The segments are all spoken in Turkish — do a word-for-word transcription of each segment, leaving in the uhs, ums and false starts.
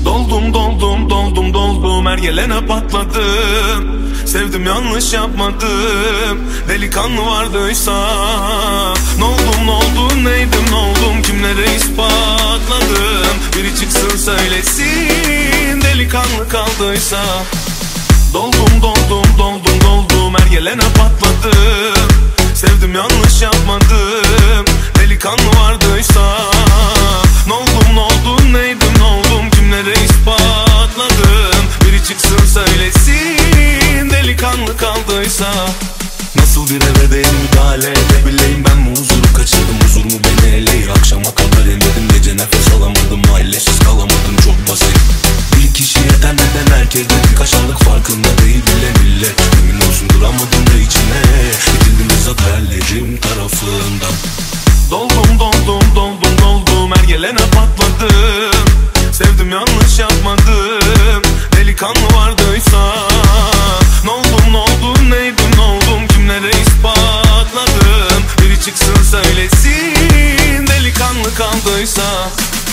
Doldum doldum doldum doldum, her gelene patladım. Sevdim yanlış yapmadım, delikanlı vardıysa. N'oldum n'oldum neydim n'oldum, kimlere ispatladım. Biri çıksın söylesin, delikanlı kaldıysa. Doldum doldum doldum doldum, her gelene patladım. Sevdim yanlış yapmadım, delikanlı vardıysa. N'oldum n'oldum neydim n'oldum, kimlere ispatladım. Biri çıksın söylesin, delikanlı kaldıysa. Nasıl bir eve değil müdahale edebileyim, ben mi huzuru kaçırdım, huzur mu beni eleyi. Akşama kadar inledim, gece nefes alamadım, ailesiz kalamadım, çok basit. Bir kişi yeter neden herkes dedi, kaşarlık farkında değil bile millet. Emin olsun duramadım da içine, itildim bizzat hayallerim tarafından. Doldum doldum doldum doldum, her gelene patladım. Sevdim yanlış yapmadım, delikanlı vardıysa. N'oldum n'oldum neydim n'oldum, kimlere ispatladım. Biri çıksın söylesin, delikanlı kaldıysa.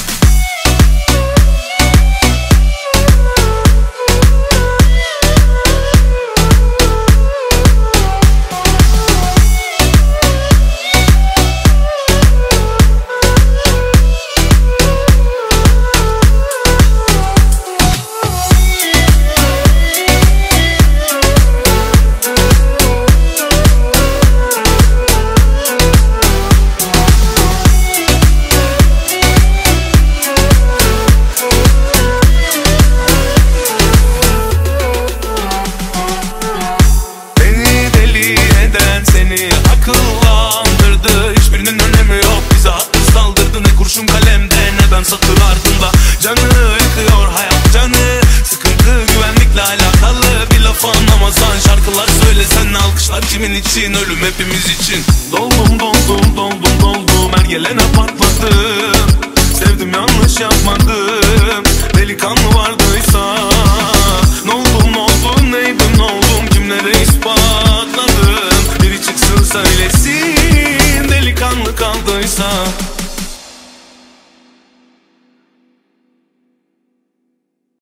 Seni akıllandırdı, hiçbirinin önemi yok. Bize attı saldırdı, ne kurşun kalemde ne ben satır ardında. Canı yakıyor hayat canı, sıkıntı güvenlikle alakalı. Bir laf anlamazsan şarkılar söylesen, alkışlar kimin için, ölüm hepimiz için. Doldum doldum doldum doldum, her gelene patladım. Sevdim yanlış yapmadım, delikanlı vardıysa. N'oldum n'oldum neydim n'oldum, kimlere ispatladım. Biri çıksın söylesin, delikanlı kaldıysa.